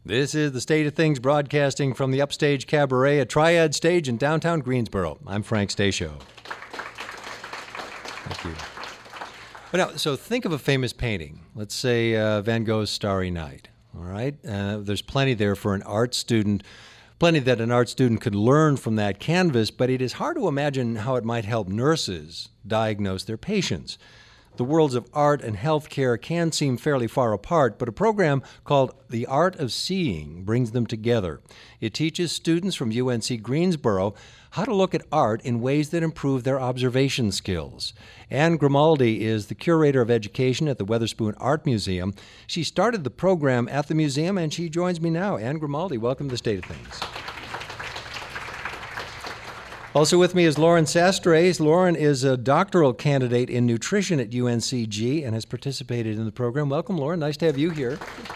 This is the State of Things broadcasting from the Upstage Cabaret at Triad Stage in downtown Greensboro. I'm Frank Stasio. Thank you. Well, now, so think of a famous painting. Let's say Van Gogh's Starry Night. All right? There's plenty there for an art student, plenty that an art student could learn from that canvas, but it is hard to imagine how it might help nurses diagnose their patients. The worlds of art and healthcare can seem fairly far apart, but a program called The Art of Seeing brings them together. It teaches students from UNC Greensboro how to look at art in ways that improve their observation skills. Anne Grimaldi is the curator of education at the Weatherspoon Art Museum. She started the program at the museum, and she joins me now. Anne Grimaldi, welcome to the State of Things. Also with me is Lauren Sastre. Lauren is a doctoral candidate in nutrition at UNCG and has participated in the program. Welcome, Lauren. Nice to have you here.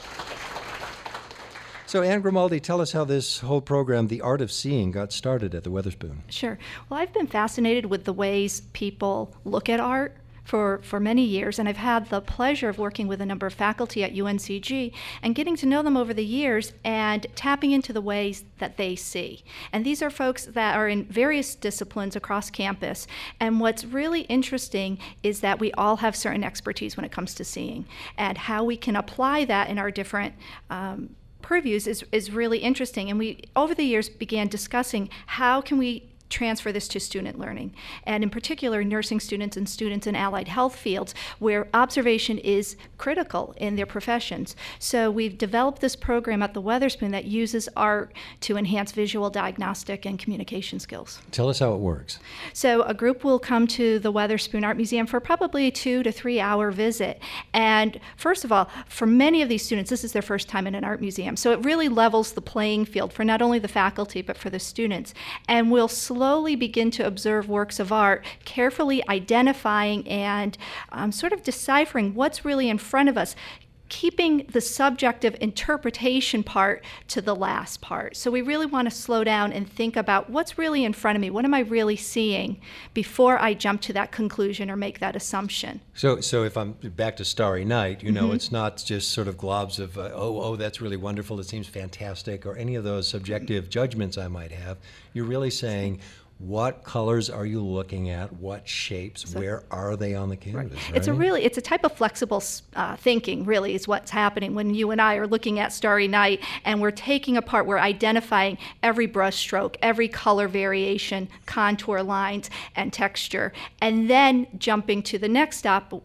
So, Anne Grimaldi, tell us how this whole program, The Art of Seeing, got started at the Weatherspoon. Sure. Well, I've been fascinated with the ways people look at art for many years, and I've had the pleasure of working with a number of faculty at UNCG and getting to know them over the years and tapping into the ways that they see. And these are folks that are in various disciplines across campus, and what's really interesting is that we all have certain expertise when it comes to seeing, and how we can apply that in our different purviews is really interesting. And we, over the years, began discussing how can we transfer this to student learning, and in particular nursing students and students in allied health fields where observation is critical in their professions. So we've developed this program at the Weatherspoon that uses art to enhance visual, diagnostic, and communication skills. Tell us how it works. So a group will come to the Weatherspoon Art Museum for probably a 2 to 3 hour visit. And first of all, for many of these students, this is their first time in an art museum. So it really levels the playing field for not only the faculty, but for the students. And we'll slowly begin to observe works of art, carefully identifying and sort of deciphering what's really in front of us, keeping the subjective interpretation part to the last part. So we really want to slow down and think about what's really in front of me, what am I really seeing, before I jump to that conclusion or make that assumption. So if I'm back to Starry Night, you know, it's not just sort of globs of, oh, that's really wonderful, it seems fantastic, or any of those subjective judgments I might have. You're really saying, what colors are you looking at? What shapes? Where are they on the canvas? Right. It's a type of flexible thinking, really, is what's happening when you and I are looking at Starry Night, and we're taking apart, we're identifying every brush stroke, every color variation, contour lines, and texture, and then jumping to the next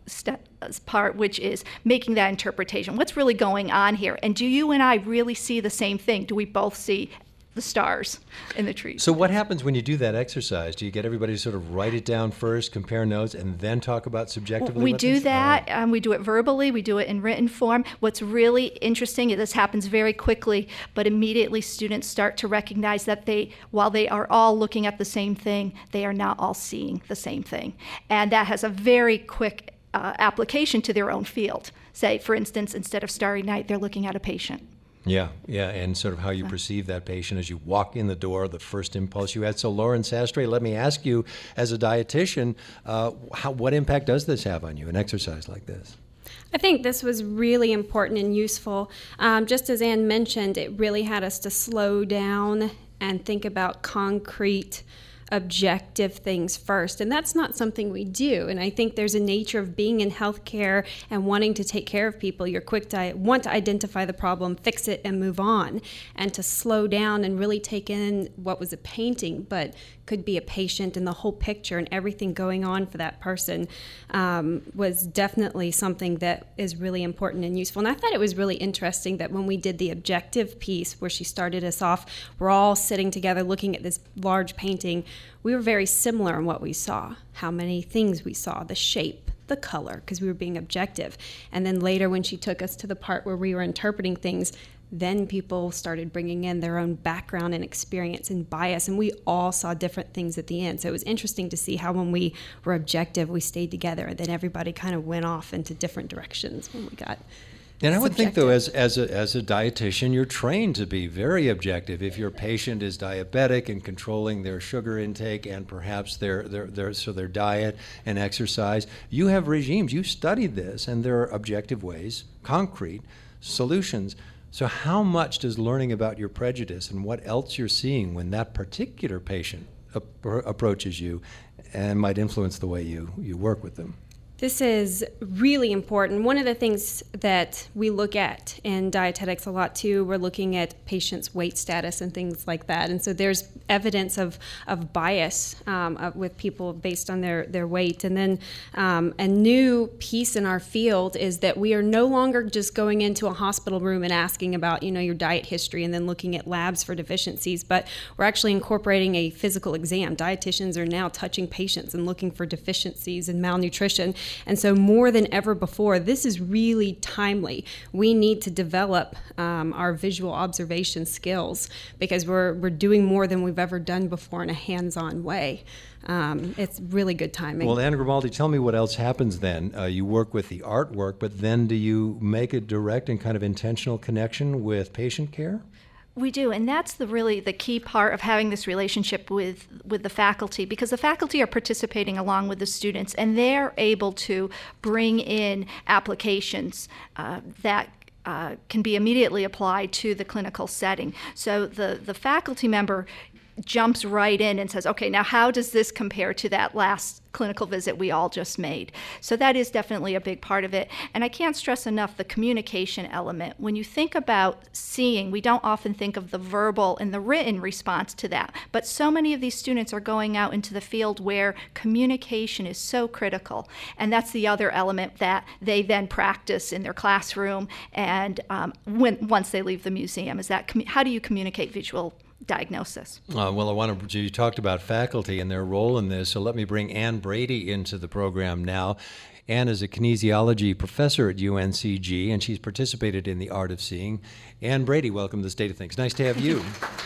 part, which is making that interpretation. What's really going on here? And do you and I really see the same thing? Do we both see the stars in the trees? So what happens when you do that exercise? Do you get everybody to sort of write it down first, compare notes, and then talk about subjectively? We do that. We do it verbally. We do it in written form. What's really interesting, this happens very quickly, but immediately students start to recognize that while they are all looking at the same thing, they are not all seeing the same thing. And that has a very quick application to their own field. Say, for instance, instead of Starry Night, they're looking at a patient. Yeah, and sort of how you perceive that patient as you walk in the door, the first impulse you had. So Lauren Sastre, let me ask you, as a dietitian, what impact does this have on you, an exercise like this? I think this was really important and useful. Just as Anne mentioned, it really had us to slow down and think about concrete, objective things first, and that's not something we do. And I think there's a nature of being in healthcare and wanting to take care of people. You're quick to want to identify the problem, fix it, and move on, and to slow down and really take in what was a painting but could be a patient and the whole picture and everything going on for that person was definitely something that is really important and useful. And I thought it was really interesting that when we did the objective piece where she started us off, we're all sitting together looking at this large painting. We were very similar in what we saw, how many things we saw, the shape, the color, because we were being objective. And then later when she took us to the part where we were interpreting things, then people started bringing in their own background and experience and bias, and we all saw different things at the end. So it was interesting to see how when we were objective, we stayed together, and then everybody kind of went off into different directions when we got And I would think, though, as a dietitian, you're trained to be very objective. If your patient is diabetic and controlling their sugar intake and perhaps their diet and exercise, you have regimes. You studied this, and there are objective ways, concrete solutions. So how much does learning about your prejudice and what else you're seeing when that particular patient approaches you and might influence the way you work with them? This is really important. One of the things that we look at in dietetics a lot too, we're looking at patients' weight status and things like that. And so there's evidence of bias with people based on their weight. And then a new piece in our field is that we are no longer just going into a hospital room and asking about, your diet history and then looking at labs for deficiencies, but we're actually incorporating a physical exam. Dietitians are now touching patients and looking for deficiencies and malnutrition. And so more than ever before, this is really timely. We need to develop our visual observation skills because we're doing more than we've ever done before in a hands-on way. It's really good timing. Well, Ann Grimaldi, tell me what else happens then. You work with the artwork, but then do you make a direct and kind of intentional connection with patient care? We do, and that's really the key part of having this relationship with the faculty, because the faculty are participating along with the students, and they're able to bring in applications that can be immediately applied to the clinical setting. So the faculty member jumps right in and says, okay, now how does this compare to that last clinical visit we all just made? So that is definitely a big part of it. And I can't stress enough the communication element. When you think about seeing, we don't often think of the verbal and the written response to that. But so many of these students are going out into the field where communication is so critical. And that's the other element that they then practice in their classroom and once they leave the museum, is that how do you communicate visual diagnosis? Well, you talked about faculty and their role in this, so let me bring Ann Brady into the program now. Ann is a kinesiology professor at UNCG, and she's participated in the Art of Seeing. Ann Brady, welcome to State of Things. Nice to have you.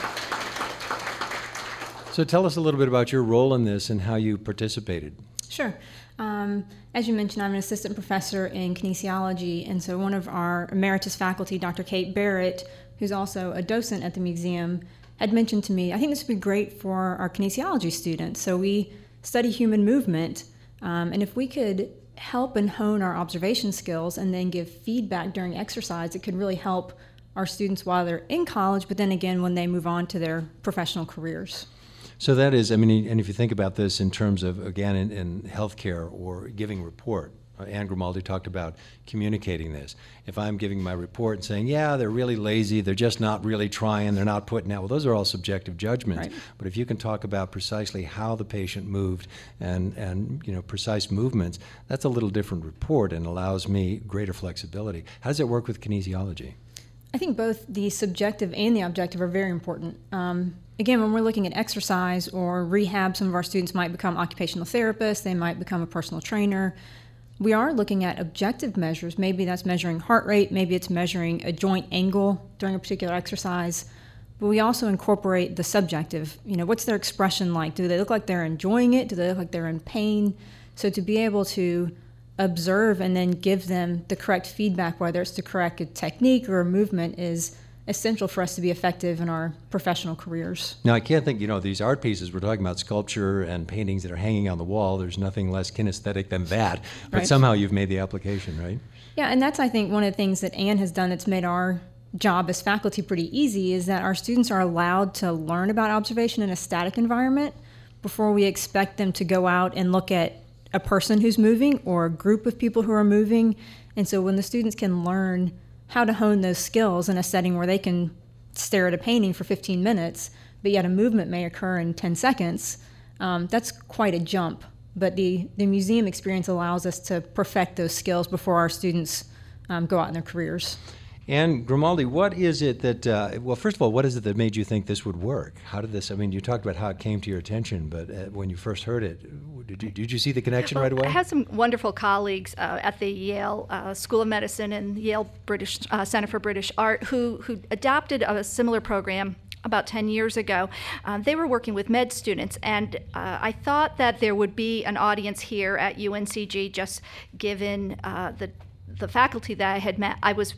So tell us a little bit about your role in this and how you participated. Sure. As you mentioned, I'm an assistant professor in kinesiology, and so one of our emeritus faculty, Dr. Kate Barrett, who's also a docent at the museum, had mentioned to me, I think this would be great for our kinesiology students. So we study human movement, and if we could help and hone our observation skills and then give feedback during exercise, it could really help our students while they're in college, but then again when they move on to their professional careers. So that is, and if you think about this in terms of, again, in healthcare or giving report, Ann Grimaldi talked about communicating this. If I'm giving my report and saying, yeah, they're really lazy, they're just not really trying, they're not putting out, well, those are all subjective judgments. Right. But if you can talk about precisely how the patient moved and precise movements, that's a little different report and allows me greater flexibility. How does it work with kinesiology? I think both the subjective and the objective are very important. Again, when we're looking at exercise or rehab, some of our students might become occupational therapists, they might become a personal trainer. We are looking at objective measures. Maybe that's measuring heart rate, maybe it's measuring a joint angle during a particular exercise. But we also incorporate the subjective. What's their expression like? Do they look like they're enjoying it? Do they look like they're in pain? So to be able to observe and then give them the correct feedback, whether it's to correct a technique or a movement, is essential for us to be effective in our professional careers. Now, I can't think, these art pieces, we're talking about sculpture and paintings that are hanging on the wall. There's nothing less kinesthetic than that. But Right. Somehow you've made the application, right? Yeah, and that's, I think, one of the things that Ann has done that's made our job as faculty pretty easy is that our students are allowed to learn about observation in a static environment before we expect them to go out and look at a person who's moving or a group of people who are moving. And so when the students can learn how to hone those skills in a setting where they can stare at a painting for 15 minutes, but yet a movement may occur in 10 seconds, that's quite a jump. But the museum experience allows us to perfect those skills before our students go out in their careers. And Grimaldi, what is it that, first of all, what is it that made you think this would work? How did this, you talked about how it came to your attention, but when you first heard it, did you see the connection right away? I had some wonderful colleagues at the Yale School of Medicine and Yale British Center for British Art who adopted a similar program about 10 years ago. They were working with med students, and I thought that there would be an audience here at UNCG, just given the faculty that I had met. I was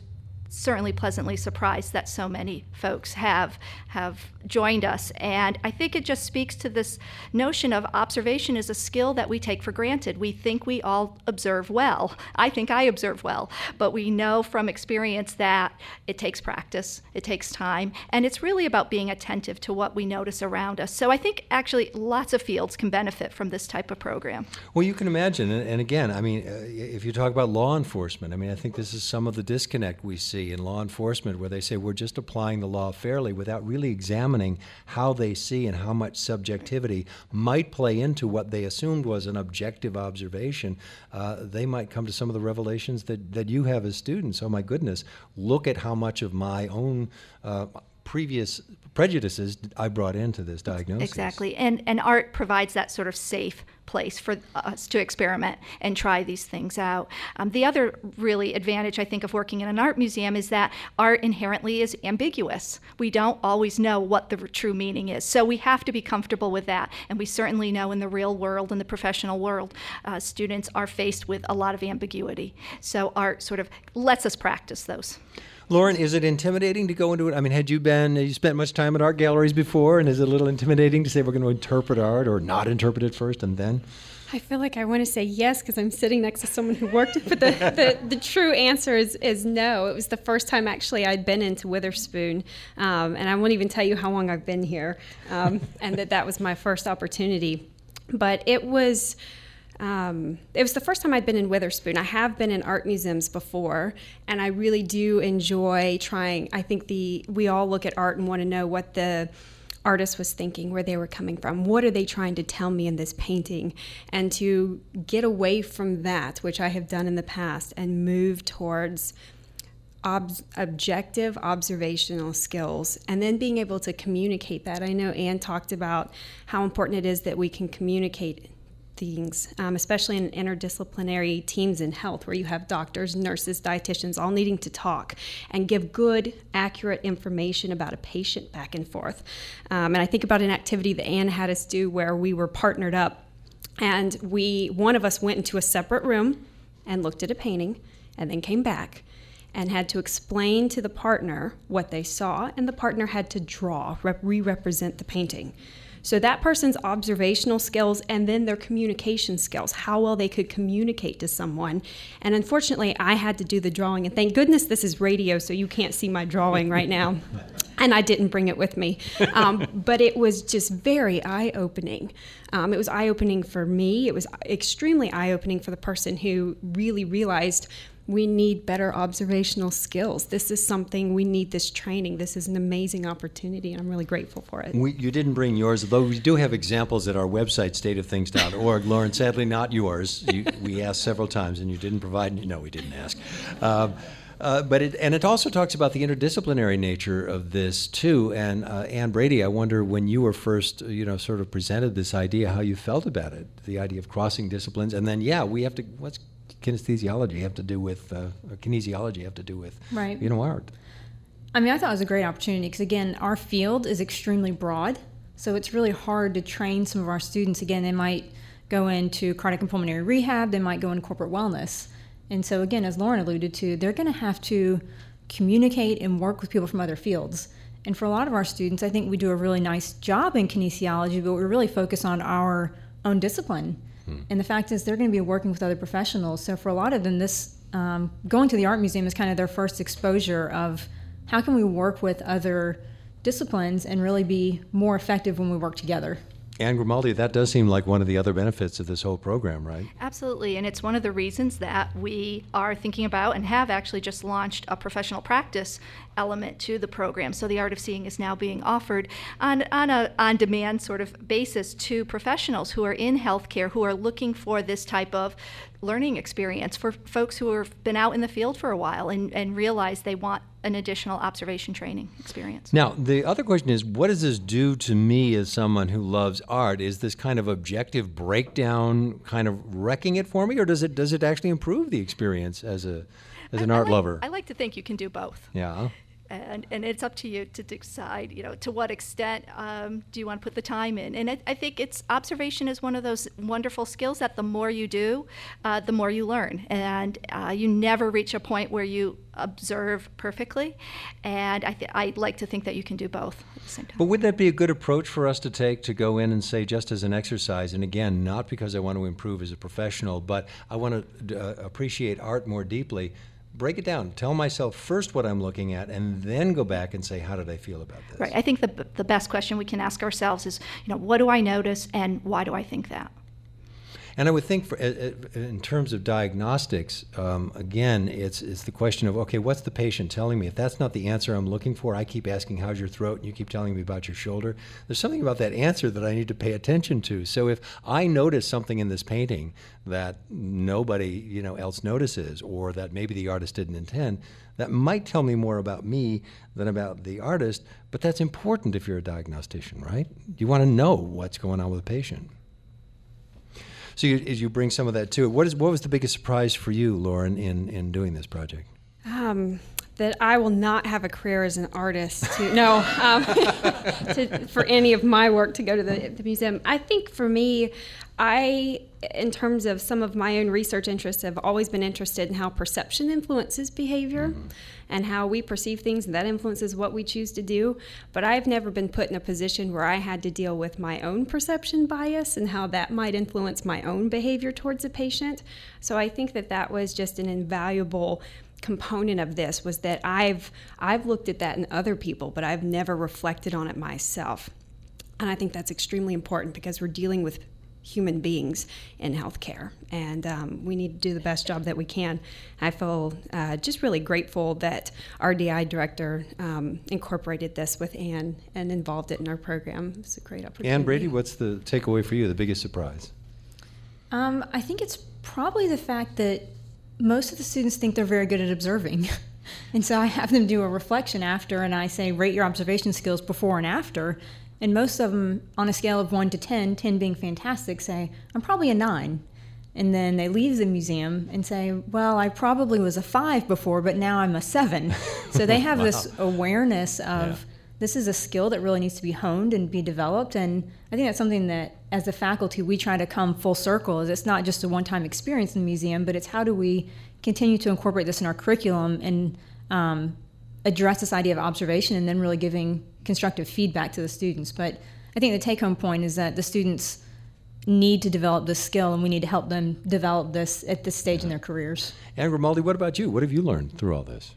certainly pleasantly surprised that so many folks have joined us. And I think it just speaks to this notion of observation is a skill that we take for granted. We think we all observe well. I think I observe well, but we know from experience that it takes practice, it takes time, and it's really about being attentive to what we notice around us. So I think actually lots of fields can benefit from this type of program. Well, you can imagine, and again, I mean, if you talk about law enforcement, I mean, I think this is some of the disconnect we see in law enforcement, where they say we're just applying the law fairly without really examining how they see and how much subjectivity might play into what they assumed was an objective observation. They might come to some of the revelations that you have as students. Oh my goodness, look at how much of my own previous prejudices I brought into this diagnosis. Exactly. And art provides that sort of safe place for us to experiment and try these things out. The other really advantage, I think, of working in an art museum is that art inherently is ambiguous. We don't always know what the true meaning is. So we have to be comfortable with that. And we certainly know in the real world, in the professional world, students are faced with a lot of ambiguity. So art sort of lets us practice those. Lauren, is it intimidating to go into it? I mean, had you spent much time at art galleries before, and is it a little intimidating to say we're going to interpret art or not interpret it first and then? I feel like I want to say yes because I'm sitting next to someone who worked it, but the true answer is no. It was the first time actually I'd been into Witherspoon, and I won't even tell you how long I've been here, and that was my first opportunity. But it was the first time I'd been in Witherspoon. I have been in art museums before, and I really do enjoy trying. I think we all look at art and want to know what the artist was thinking, where they were coming from. What are they trying to tell me in this painting? And to get away from that, which I have done in the past, and move towards objective observational skills, and then being able to communicate that. I know Anne talked about how important it is that we can communicate things, especially in interdisciplinary teams in health, where you have doctors, nurses, dietitians all needing to talk and give good, accurate information about a patient back and forth. And I think about an activity that Anne had us do where we were partnered up, and one of us went into a separate room and looked at a painting and then came back and had to explain to the partner what they saw, and the partner had to re-represent the painting. So that person's observational skills and then their communication skills, how well they could communicate to someone. And unfortunately, I had to do the drawing. And thank goodness this is radio, so you can't see my drawing right now. And I didn't bring it with me. But it was just very eye-opening. It was eye-opening for me. It was extremely eye-opening for the person who really realized we need better observational skills. This is something, we need this training. This is an amazing opportunity, and I'm really grateful for it. You didn't bring yours, though we do have examples at our website, stateofthings.org. Lauren, sadly not yours. We asked several times, and you didn't provide. No, we didn't ask. But it also talks about the interdisciplinary nature of this, too. And Anne Brady, I wonder, when you were first, sort of presented this idea, how you felt about it, the idea of crossing disciplines. And then, what's kinesiology have to do with right. Art? I mean, I thought it was a great opportunity because, again, our field is extremely broad, so it's really hard to train some of our students. Again, they might go into cardiac and pulmonary rehab, they might go into corporate wellness. And so, again, as Lauren alluded to, they're going to have to communicate and work with people from other fields. And for a lot of our students, I think we do a really nice job in kinesiology, but we really focus on our own discipline. And the fact is they're going to be working with other professionals. So for a lot of them, this going to the art museum is kind of their first exposure of how can we work with other disciplines and really be more effective when we work together. Anne Grimaldi, that does seem like one of the other benefits of this whole program, right? Absolutely, and it's one of the reasons that we are thinking about and have actually just launched a professional practice element to the program. So the Art of Seeing is now being offered on a on-demand sort of basis to professionals who are in healthcare, who are looking for this type of learning experience, for folks who have been out in the field for a while and realize they want an additional observation training experience. Now, the other question is, what does this do to me as someone who loves art? Is this kind of objective breakdown kind of wrecking it for me, or does it actually improve the experience as an art lover? I like to think you can do both. Yeah. and it's up to you to decide, to what extent do you want to put the time in. And I think observation is one of those wonderful skills that the more you do, the more you learn. And you never reach a point where you observe perfectly. And I like to think that you can do both at the same time. But would that be a good approach for us to take, to go in and say, just as an exercise, and again, not because I want to improve as a professional, but I want to appreciate art more deeply, break it down, tell myself first what I'm looking at, and then go back and say, how did I feel about this? Right. I think the best question we can ask ourselves is, what do I notice and why do I think that? And I would think in terms of diagnostics, again, it's the question of, okay, what's the patient telling me? If that's not the answer I'm looking for, I keep asking, how's your throat? And you keep telling me about your shoulder. There's something about that answer that I need to pay attention to. So if I notice something in this painting that nobody else notices, or that maybe the artist didn't intend, that might tell me more about me than about the artist. But that's important if you're a diagnostician, right? You want to know what's going on with a patient. So you bring some of that to it. What was the biggest surprise for you, Lauren, in doing this project? That I will not have a career as an artist for any of my work to go to the museum. I think for me, in terms of some of my own research interests, have always been interested in how perception influences behavior and how we perceive things, and that influences what we choose to do. But I've never been put in a position where I had to deal with my own perception bias and how that might influence my own behavior towards a patient. So I think that was just an invaluable component of this, was that I've looked at that in other people, but I've never reflected on it myself. And I think that's extremely important because we're dealing with human beings in healthcare, and we need to do the best job that we can. I feel just really grateful that our DI director incorporated this with Anne and involved it in our program. It's a great opportunity. Anne Brady, what's the takeaway for you, the biggest surprise? I think it's probably the fact that most of the students think they're very good at observing. And so I have them do a reflection after, and I say, rate your observation skills before and after. And most of them, on a scale of 1 to 10, 10 being fantastic, say, I'm probably a 9. And then they leave the museum and say, well, I probably was a 5 before, but now I'm a 7. So they have this awareness of this is a skill that really needs to be honed and be developed. And I think that's something that, as a faculty, we try to come full circle. Is it's not just a one-time experience in the museum, but it's how do we continue to incorporate this in our curriculum and address this idea of observation and then really giving constructive feedback to the students. But I think the take-home point is that the students need to develop this skill, and we need to help them develop this at this stage in their careers. Anne Grimaldi, what about you? What have you learned through all this?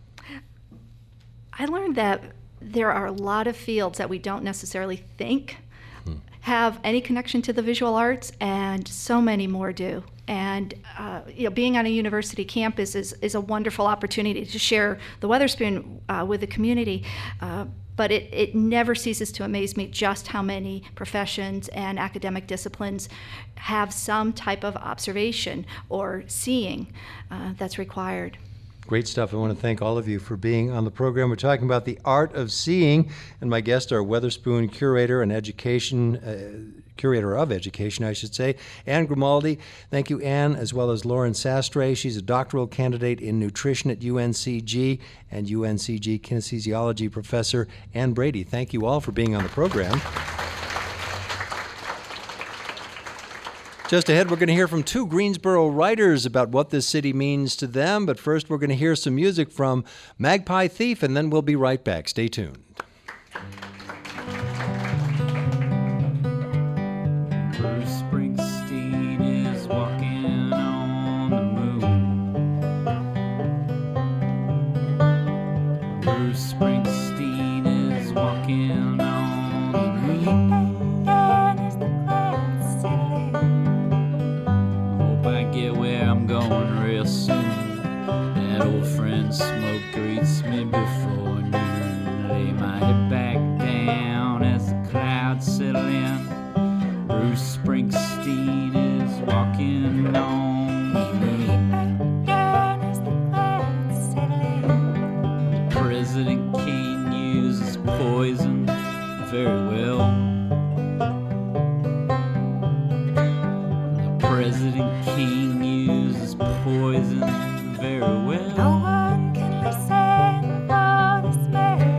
I learned that there are a lot of fields that we don't necessarily think have any connection to the visual arts, and so many more do. And being on a university campus is a wonderful opportunity to share the Weatherspoon with the community. But it never ceases to amaze me just how many professions and academic disciplines have some type of observation or seeing that's required. Great stuff. I want to thank all of you for being on the program. We're talking about the art of seeing, and my guests are Weatherspoon curator and curator of education, I should say, Anne Grimaldi. Thank you, Anne, as well as Lauren Sastre. She's a doctoral candidate in nutrition at UNCG and UNCG kinesiology professor Anne Brady. Thank you all for being on the program. Just ahead, we're going to hear from 2 Greensboro writers about what this city means to them. But first, we're going to hear some music from Magpie Thief, and then we'll be right back. Stay tuned. Bruce Springsteen is walking on the moon. Bruce Springsteen is walking on the moon. Get where I'm going real soon. That old friend smoke greets me before noon. Lay my head back down as the clouds settle in. Bruce Springsteen is walking on the moon. The President King uses poison very well. President King uses poison very well. No one can listen for the smell.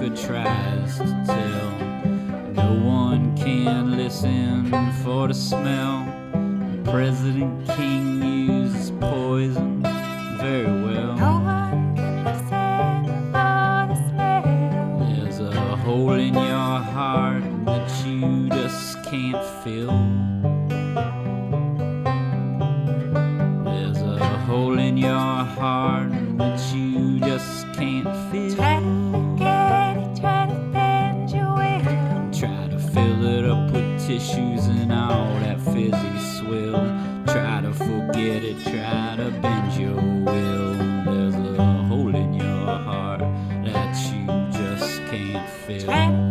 ever tries to tell. No one can listen for the smell. President King uses poison very well. No one can listen for the smell. There's a hole in your heart that you just can't fill. There's a hole in your heart that you just can't fill. Try to forget it, try to bend your will. Try to fill it up with tissues and all that fizzy swill. Try to forget it, try to bend your will. There's a hole in your heart that you just can't fill. Try to